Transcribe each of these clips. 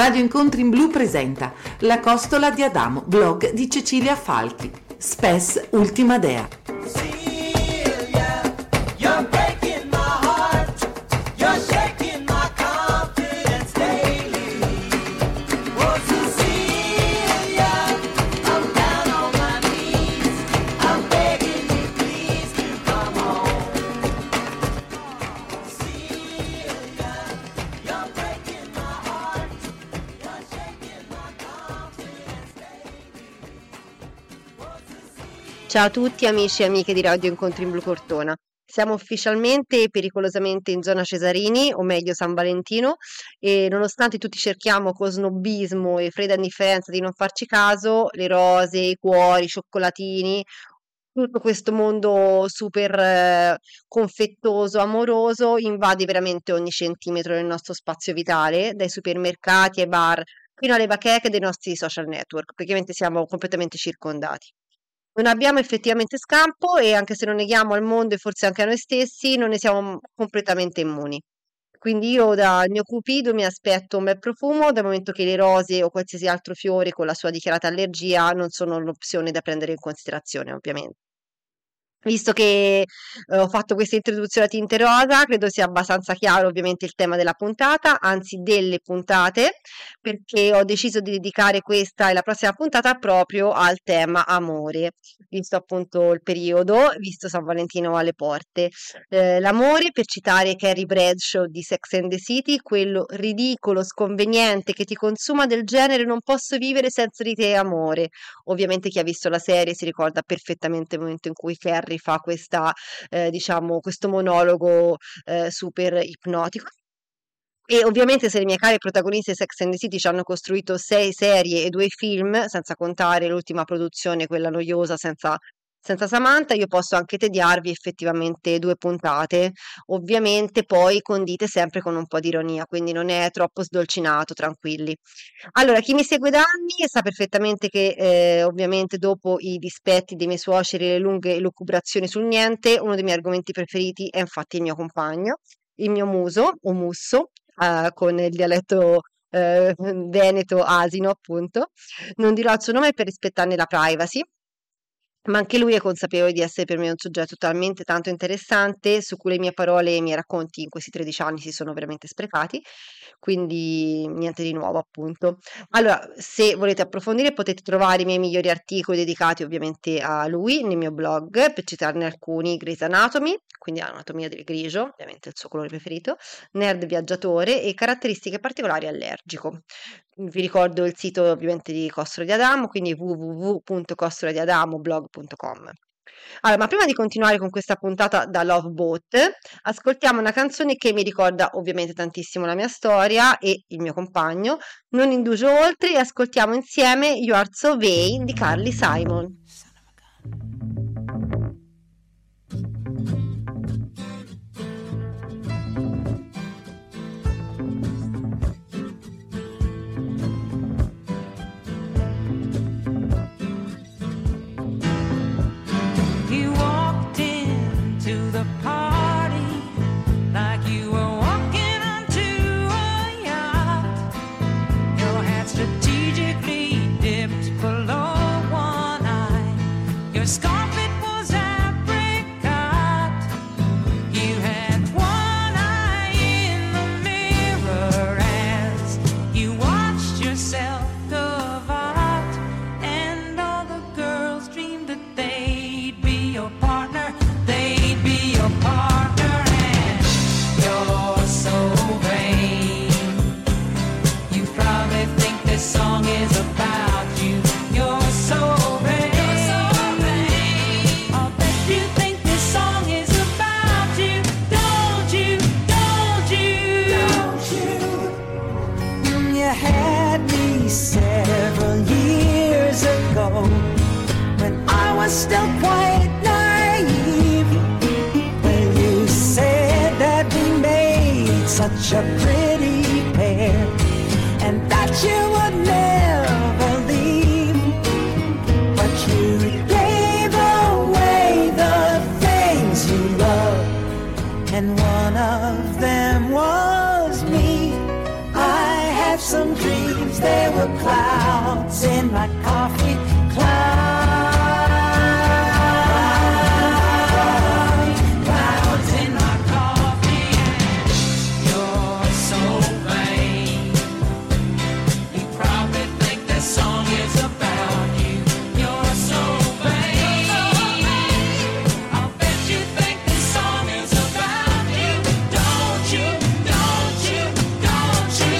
Radio Incontri in Blu presenta La costola di Adamo, blog di Cecilia Falchi. Spes Ultima Dea. Ciao a tutti amici e amiche di Radio Incontri in Blu Cortona. Siamo ufficialmente e pericolosamente in zona Cesarini, o meglio San Valentino, e nonostante tutti cerchiamo con snobismo e fredda indifferenza di non farci caso, le rose, i cuori, i cioccolatini, tutto questo mondo super confettoso, amoroso, invade veramente ogni centimetro del nostro spazio vitale, dai supermercati ai bar, fino alle bacheche dei nostri social network. Praticamente siamo completamente circondati. Non abbiamo effettivamente scampo e anche se lo neghiamo al mondo e forse anche a noi stessi, non ne siamo completamente immuni. Quindi io dal mio cupido mi aspetto un bel profumo, dal momento che le rose o qualsiasi altro fiore con la sua dichiarata allergia non sono un'opzione da prendere in considerazione, ovviamente. Visto che ho fatto questa introduzione a tinte rosa, credo sia abbastanza chiaro ovviamente il tema della puntata, anzi delle puntate, perché ho deciso di dedicare questa e la prossima puntata proprio al tema amore, visto appunto il periodo, visto San Valentino alle porte. L'amore, per citare Carrie Bradshaw di Sex and the City, quello ridicolo, sconveniente che ti consuma del genere non posso vivere senza di te amore. Ovviamente chi ha visto la serie si ricorda perfettamente il momento in cui Carrie fa questa, diciamo, questo monologo super ipnotico. E ovviamente se le mie care protagoniste di Sex and the City ci hanno costruito 6 serie e 2 film, senza contare l'ultima produzione, quella noiosa senza Samantha, io posso anche tediarvi effettivamente 2 puntate, ovviamente poi condite sempre con un po' di ironia, quindi non è troppo sdolcinato, tranquilli. Allora, chi mi segue da anni sa perfettamente che ovviamente dopo i dispetti dei miei suoceri e le lunghe elucubrazioni sul niente, uno dei miei argomenti preferiti è infatti il mio compagno, il mio muso o musso, con il dialetto veneto asino appunto. Non dirò il suo nome per rispettarne la privacy. Ma anche lui è consapevole di essere per me un soggetto talmente tanto interessante su cui le mie parole e i miei racconti in questi 13 anni si sono veramente sprecati, quindi niente di nuovo appunto. Allora, se volete approfondire potete trovare i miei migliori articoli dedicati ovviamente a lui nel mio blog, per citarne alcuni: Grey's Anatomy, quindi Anatomia del grigio, ovviamente il suo colore preferito, Nerd viaggiatore e caratteristiche particolari allergico. Vi ricordo il sito ovviamente di Costola di Adamo, quindi www.costoladiadamoblog.com. Allora, ma prima di continuare con questa puntata da Love Boat, ascoltiamo una canzone che mi ricorda ovviamente tantissimo la mia storia e il mio compagno. Non indugio oltre e ascoltiamo insieme You Are So Vain di Carly Simon. Still quite naive when you said that we made such a pretty pair and that you would never leave, but you gave away the things you love, and one of them was me. I have some dreams, they were clouds in my coffee. Clouds in my coffee, and you're so vain. You probably think this song is about you. You're so vain. I'll bet you think this song is about you. Don't you? Don't you? Don't you?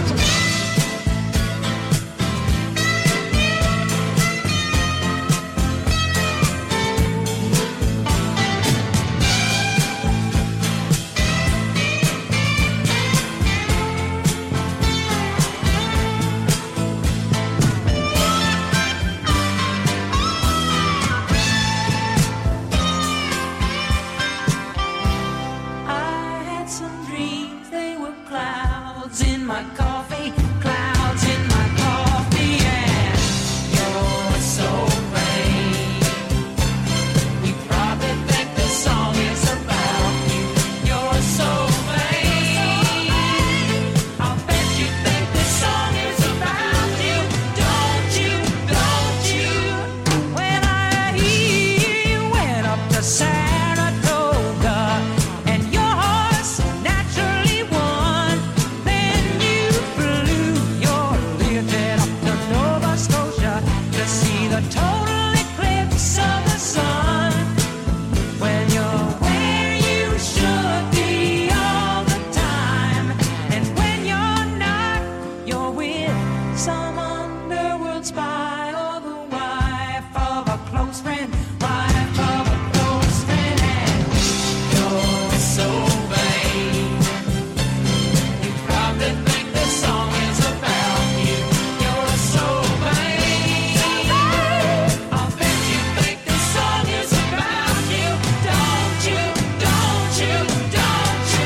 I had some dreams, they were clouds in my coffee, clouds in my coffee, and you're so vain. You probably think this song is about you. You're so vain. I'll bet you think this song is about you. Don't you? Don't you? When I hear you went up to Saratoga and your horse naturally won, then you flew your Learjet up to Nova Scotia to see the total eclipse of the sun. When you're where you should be all the time, and when you're not, you're with some underworld spy or the wife of a close friend, wife of a close friend, and you're so vain. You probably think this song is about you. You're so vain. I'll bet you think this song is about you. Don't you? Don't you? Don't you?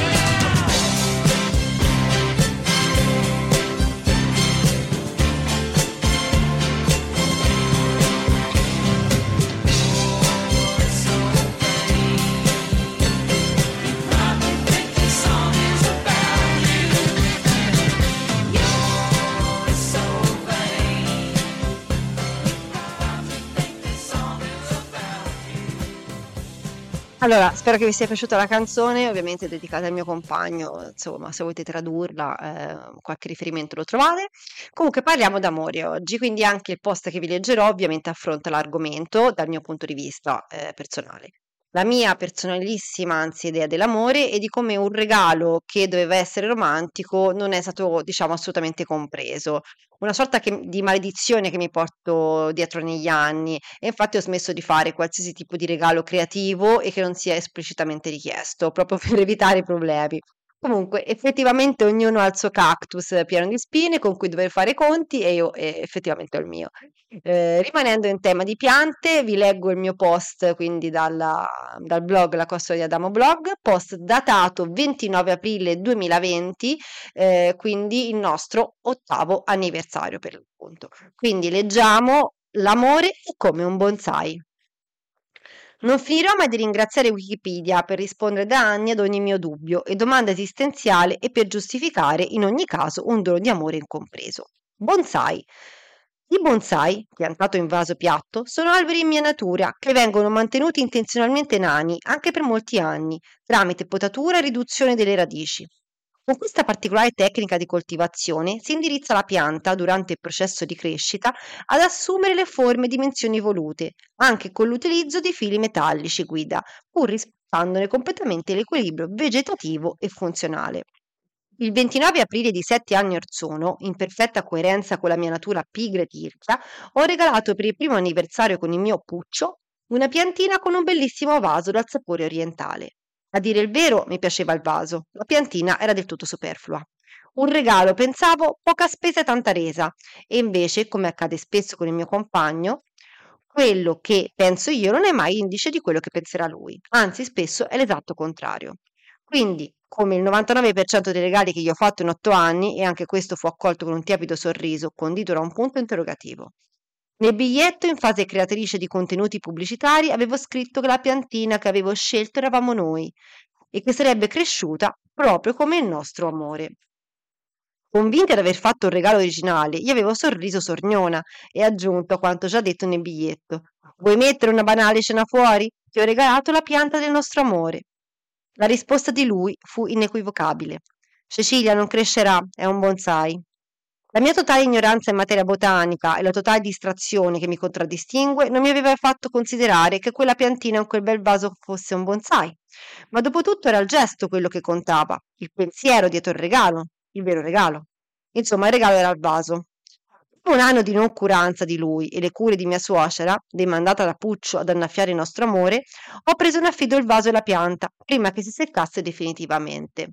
You're so vain. You probably think this song is about you. You're so vain. You probably think this song is about you. Allora, spero che vi sia piaciuta la canzone, ovviamente dedicata al mio compagno, insomma, se volete tradurla, qualche riferimento lo trovate. Comunque parliamo d'amore oggi, quindi anche il post che vi leggerò ovviamente affronta l'argomento dal mio punto di vista personale. La mia personalissima, anzi, idea dell'amore e di come un regalo che doveva essere romantico non è stato, diciamo, assolutamente compreso. Una sorta di maledizione che mi porto dietro negli anni e infatti ho smesso di fare qualsiasi tipo di regalo creativo e che non sia esplicitamente richiesto, proprio per evitare i problemi. Comunque, effettivamente ognuno ha il suo cactus pieno di spine con cui dover fare i conti e io effettivamente ho il mio. Rimanendo in tema di piante, vi leggo il mio post, quindi dal blog La Costola di Adamo Blog, post datato 29 aprile 2020, quindi il nostro 8° anniversario per l'appunto. Quindi leggiamo: l'amore è come un bonsai. Non finirò mai di ringraziare Wikipedia per rispondere da anni ad ogni mio dubbio e domanda esistenziale e per giustificare in ogni caso un dono di amore incompreso. Bonsai. I bonsai, piantato in vaso piatto, sono alberi in miniatura che vengono mantenuti intenzionalmente nani anche per molti anni, tramite potatura e riduzione delle radici. Con questa particolare tecnica di coltivazione si indirizza la pianta, durante il processo di crescita, ad assumere le forme e dimensioni volute, anche con l'utilizzo di fili metallici guida, pur rispettandone completamente l'equilibrio vegetativo e funzionale. Il 29 aprile di 7 anni or sono, in perfetta coerenza con la mia natura pigra e tirchia, ho regalato per il primo anniversario con il mio Puccio una piantina con un bellissimo vaso dal sapore orientale. A dire il vero, mi piaceva il vaso, la piantina era del tutto superflua. Un regalo, pensavo, poca spesa e tanta resa, e invece, come accade spesso con il mio compagno, quello che penso io non è mai indice di quello che penserà lui, anzi spesso è l'esatto contrario. Quindi, come il 99% dei regali che gli ho fatto in 8 anni, e anche questo fu accolto con un tiepido sorriso, condito da un punto interrogativo. Nel biglietto, in fase creatrice di contenuti pubblicitari, avevo scritto che la piantina che avevo scelto eravamo noi e che sarebbe cresciuta proprio come il nostro amore. Convinta di aver fatto un regalo originale, io avevo sorriso sorniona e aggiunto quanto già detto nel biglietto. Vuoi mettere una banale cena fuori? Ti ho regalato la pianta del nostro amore. La risposta di lui fu inequivocabile. Cecilia non crescerà, è un bonsai. La mia totale ignoranza in materia botanica e la totale distrazione che mi contraddistingue non mi aveva fatto considerare che quella piantina in quel bel vaso fosse un bonsai. Ma dopo tutto era il gesto quello che contava, il pensiero dietro il regalo, il vero regalo. Insomma, il regalo era il vaso. Dopo un anno di noncuranza di lui e le cure di mia suocera, demandata da Puccio ad annaffiare il nostro amore, ho preso in affido il vaso e la pianta, prima che si seccasse definitivamente.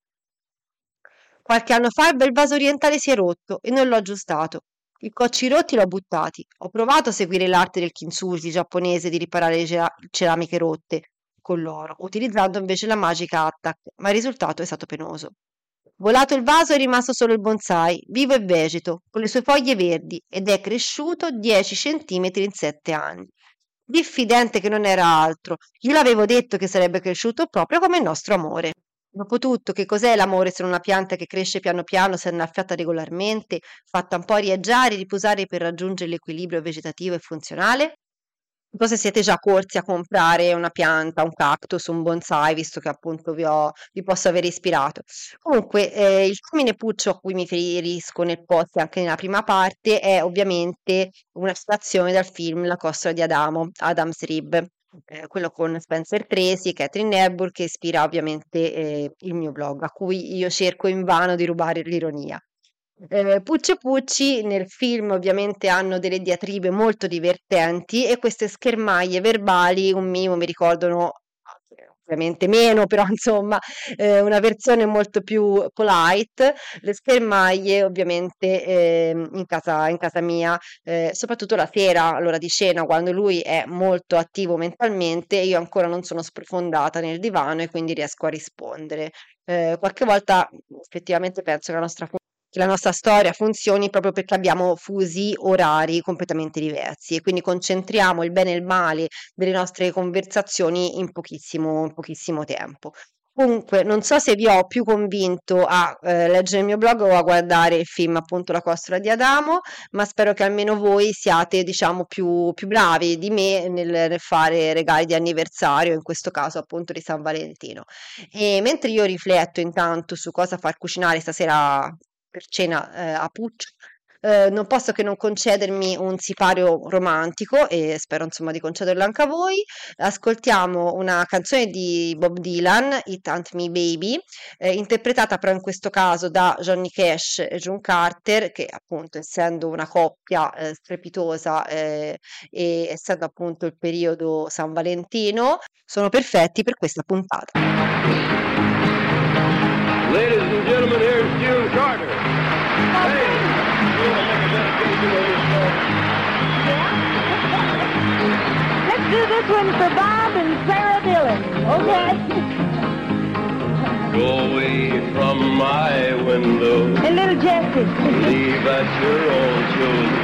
Qualche anno fa il bel vaso orientale si è rotto e non l'ho aggiustato. I cocci rotti l'ho buttati. Ho provato a seguire l'arte del kintsugi giapponese di riparare le ceramiche rotte con l'oro, utilizzando invece la magica attack, ma il risultato è stato penoso. Volato il vaso è rimasto solo il bonsai, vivo e vegeto, con le sue foglie verdi, ed è cresciuto 10 centimetri in 7 anni. Diffidente che non era altro, io l'avevo detto che sarebbe cresciuto proprio come il nostro amore. Dopotutto, che cos'è l'amore se non una pianta che cresce piano piano se annaffiata regolarmente, fatta un po' rieggiare e riposare per raggiungere l'equilibrio vegetativo e funzionale? Non so se siete già corsi a comprare una pianta, un cactus, un bonsai, visto che appunto vi posso aver ispirato. Comunque, il termine puccio a cui mi riferisco nel post e anche nella prima parte è ovviamente una citazione dal film La costola di Adamo, Adam's Rib, quello con Spencer Tracy e Catherine Hepburn, che ispira ovviamente il mio blog, a cui io cerco invano di rubare l'ironia. Pucci e Pucci nel film ovviamente hanno delle diatribe molto divertenti e queste schermaglie verbali un minimo mi ricordano, ovviamente meno, però insomma una versione molto più polite, le schermaglie ovviamente in casa mia, soprattutto la sera, all'ora di cena, quando lui è molto attivo mentalmente, io ancora non sono sprofondata nel divano e quindi riesco a rispondere. Qualche volta effettivamente penso che la nostra storia funzioni proprio perché abbiamo fusi orari completamente diversi e quindi concentriamo il bene e il male delle nostre conversazioni in pochissimo tempo. Comunque, non so se vi ho più convinto a leggere il mio blog o a guardare il film, appunto, La costola di Adamo, ma spero che almeno voi siate, diciamo, più bravi di me nel fare regali di anniversario, in questo caso appunto di San Valentino. E mentre io rifletto intanto su cosa far cucinare stasera per cena a Puccio, non posso che non concedermi un sipario romantico e spero insomma di concederlo anche a voi. Ascoltiamo una canzone di Bob Dylan, It Ain't Me Baby, interpretata però in questo caso da Johnny Cash e June Carter, che appunto essendo una coppia strepitosa e essendo appunto il periodo San Valentino, sono perfetti per questa puntata. Ladies and gentlemen, here's June Carter. Hey, you want to make a dedication on this song? Yeah. Let's do this one for Bob and Sarah Dillon. Okay. Go away from my window. And little Jessie. Leave at your own chosen.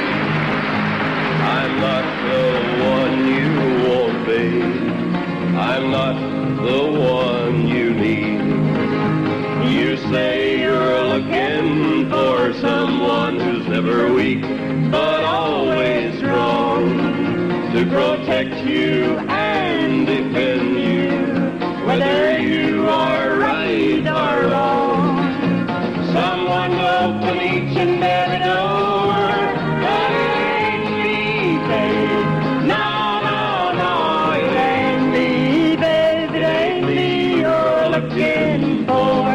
I'm not the one you want, babe. I'm not the one you need. You say you're looking for someone who's never weak, but always strong, to protect you and defend you, whether you are right or wrong. Someone to open each and every door, but it ain't me, babe. No, no, no, it ain't me, babe. It ain't me you're looking for.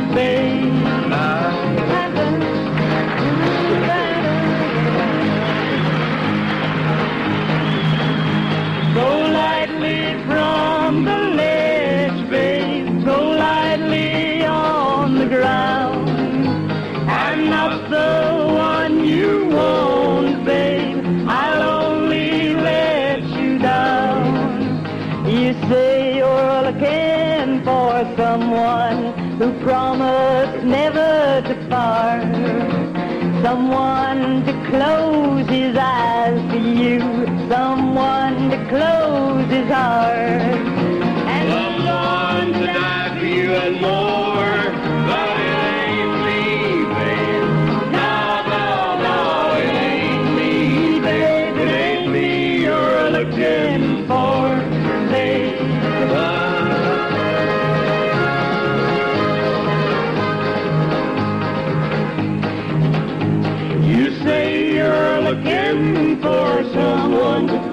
Go lightly from the ledge, babe. Go lightly on the ground. I'm not the one you want, babe. I'll only let you down. You say you're looking for someone who promised never to part, someone to close his eyes to you, someone to close his heart, and someone to die for you and more, but it ain't me,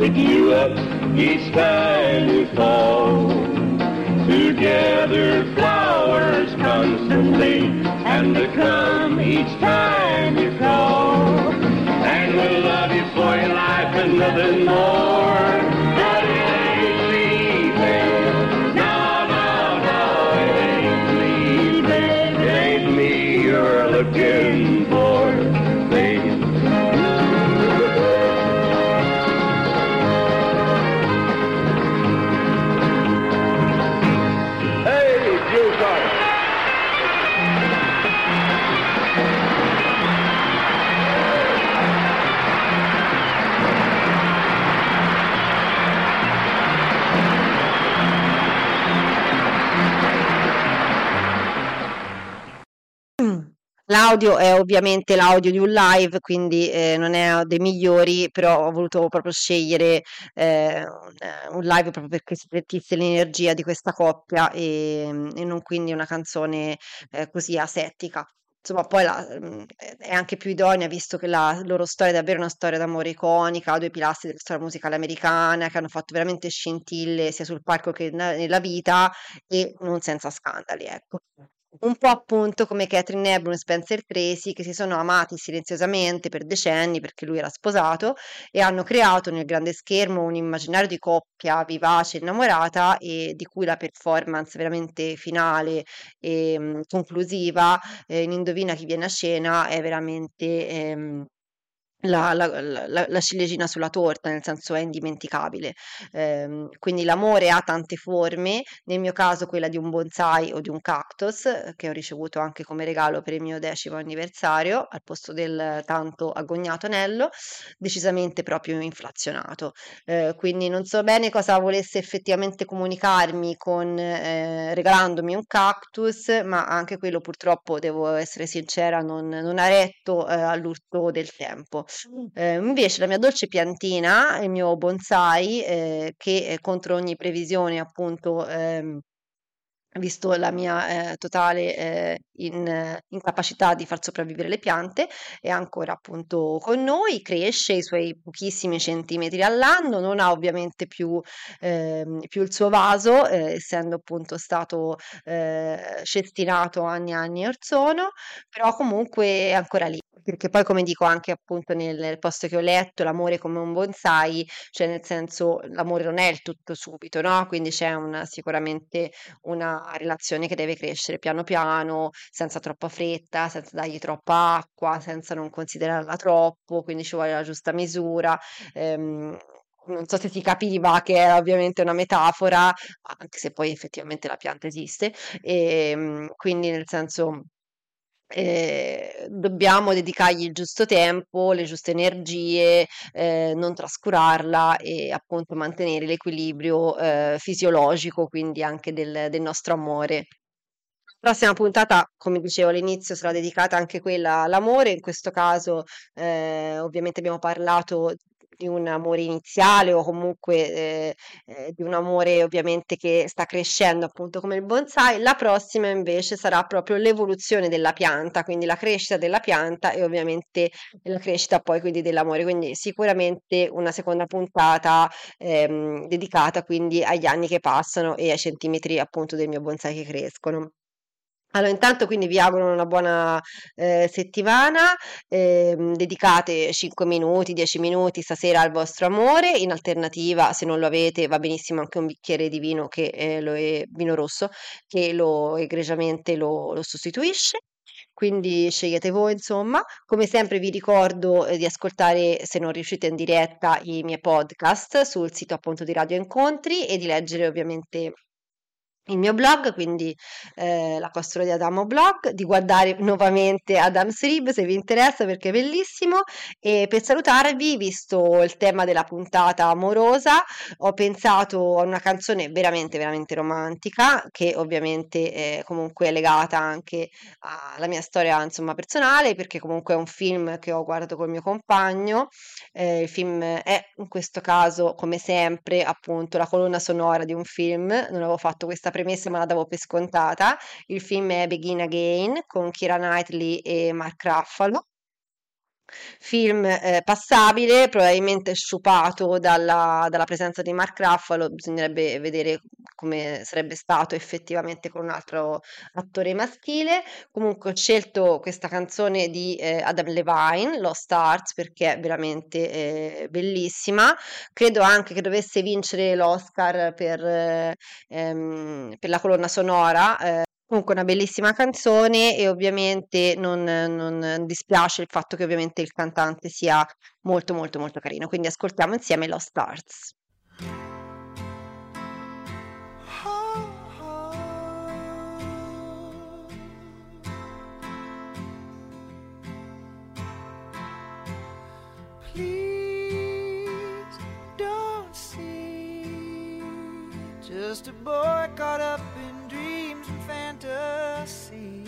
pick you up each time you fall. Together flowers constantly, and to come each time you call. And we'll love you for your life and nothing more. But it ain't leaving. No, no, no, it ain't leaving. It ain't me you're looking for, babe. Hey, Joe Carter. L'audio è ovviamente l'audio di un live, quindi non è dei migliori, però ho voluto proprio scegliere un live proprio perché si sentisse l'energia di questa coppia e non quindi una canzone così asettica. Insomma, poi è anche più idonea visto che la loro storia è davvero una storia d'amore iconica, due pilastri della storia musicale americana che hanno fatto veramente scintille sia sul palco che nella vita e non senza scandali, ecco. Un po' appunto come Katharine Hepburn e Spencer Tracy che si sono amati silenziosamente per decenni perché lui era sposato e hanno creato nel grande schermo un immaginario di coppia vivace e innamorata e di cui la performance veramente finale e conclusiva in Indovina chi viene a scena è veramente la ciliegina sulla torta, nel senso è indimenticabile. Quindi l'amore ha tante forme, nel mio caso quella di un bonsai o di un cactus, che ho ricevuto anche come regalo per il mio 10° anniversario, al posto del tanto agognato anello, decisamente proprio inflazionato. Quindi non so bene cosa volesse effettivamente comunicarmi con regalandomi un cactus, ma anche quello purtroppo, devo essere sincera, non ha retto all'urto del tempo. Invece la mia dolce piantina, il mio bonsai, che contro ogni previsione appunto visto la mia totale incapacità di far sopravvivere le piante, è ancora appunto con noi, cresce i suoi pochissimi centimetri all'anno, non ha ovviamente più il suo vaso, essendo appunto stato cestinato anni e anni or sono, però comunque è ancora lì. Perché poi, come dico anche appunto nel post che ho letto, l'amore come un bonsai, cioè nel senso l'amore non è il tutto subito, no? Quindi c'è sicuramente una relazione che deve crescere piano piano, senza troppa fretta, senza dargli troppa acqua, senza non considerarla troppo, quindi ci vuole la giusta misura. Non so se si capiva che era ovviamente una metafora, anche se poi effettivamente la pianta esiste, quindi nel senso dobbiamo dedicargli il giusto tempo, le giuste energie, non trascurarla e appunto mantenere l'equilibrio fisiologico, quindi anche del nostro amore. La prossima puntata, come dicevo all'inizio, sarà dedicata anche quella all'amore. In questo caso, ovviamente abbiamo parlato di un amore iniziale o comunque di un amore ovviamente che sta crescendo appunto come il bonsai. La prossima invece sarà proprio l'evoluzione della pianta, quindi la crescita della pianta e ovviamente la crescita poi quindi dell'amore. Quindi sicuramente una seconda puntata dedicata quindi agli anni che passano e ai centimetri appunto del mio bonsai che crescono. Allora, intanto quindi vi auguro una buona settimana, dedicate 5 minuti, 10 minuti stasera al vostro amore, in alternativa se non lo avete va benissimo anche un bicchiere di vino che lo è vino rosso, che lo egregiamente lo sostituisce. Quindi scegliete voi, insomma. Come sempre vi ricordo di ascoltare, se non riuscite in diretta, i miei podcast sul sito appunto di Radio Incontri e di leggere ovviamente il mio blog, quindi la Costola di Adamo blog, di guardare nuovamente Adam's Rib se vi interessa perché è bellissimo e per salutarvi, visto il tema della puntata amorosa, ho pensato a una canzone veramente veramente romantica che ovviamente comunque è legata anche alla mia storia insomma personale perché comunque è un film che ho guardato col mio compagno. Il film è in questo caso, come sempre, appunto la colonna sonora di un film. Non avevo fatto questa premessa, ma la davo per scontata. Il film è Begin Again con Keira Knightley e Mark Ruffalo. Film passabile, probabilmente sciupato dalla presenza di Mark Ruffalo, bisognerebbe vedere come sarebbe stato effettivamente con un altro attore maschile. Comunque ho scelto questa canzone di Adam Levine, Lost Arts, perché è veramente bellissima. Credo anche che dovesse vincere l'Oscar per la colonna sonora. Comunque una bellissima canzone e ovviamente non dispiace il fatto che ovviamente il cantante sia molto molto molto carino. Quindi ascoltiamo insieme Lost Stars. Please don't see just a boy caught up in dreams and fantasies.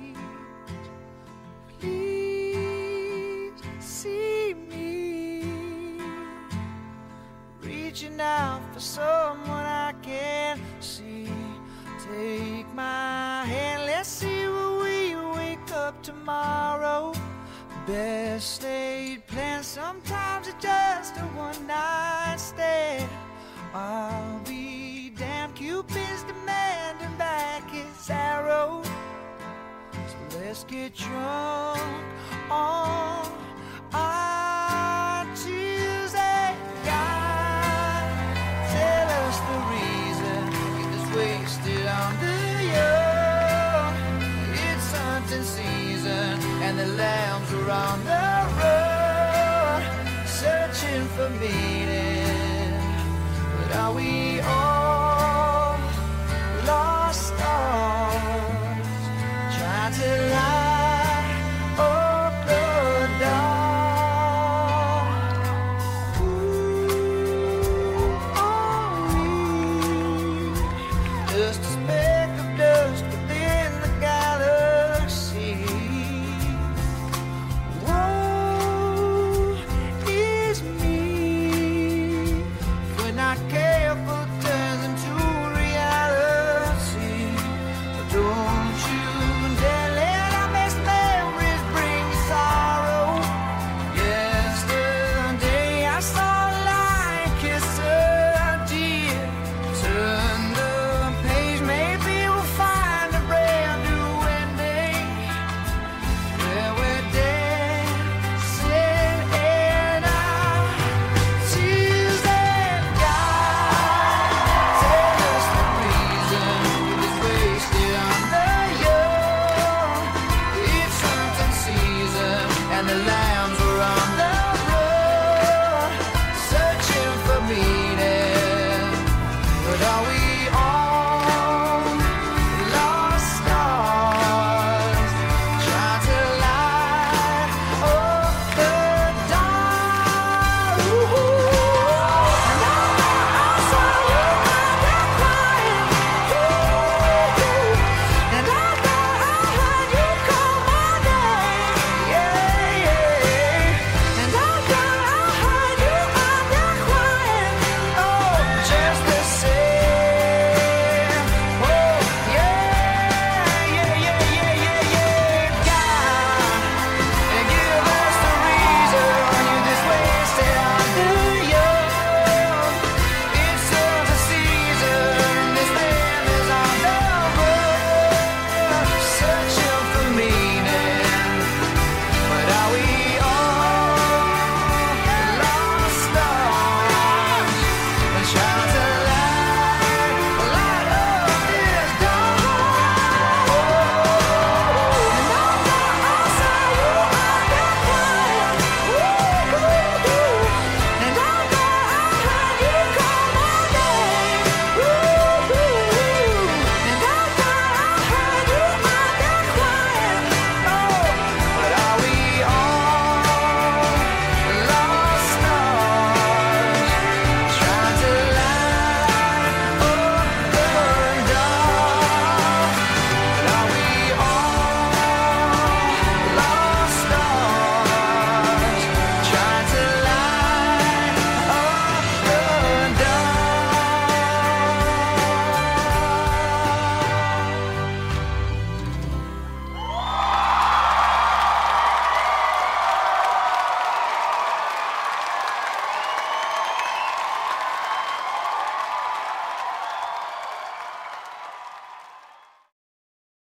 Please see me reaching out for someone I can't see. Take my hand, let's see where we wake up tomorrow. Best laid plans, sometimes it's just a one night stand. I'll be damned, Cupid's demanding back his arrow. So let's get drunk on our Tuesday. God, tell us the reason get this wasted on the young. It's hunting season and the lambs are on the road, searching for meaning. But are we all lost stars, trying to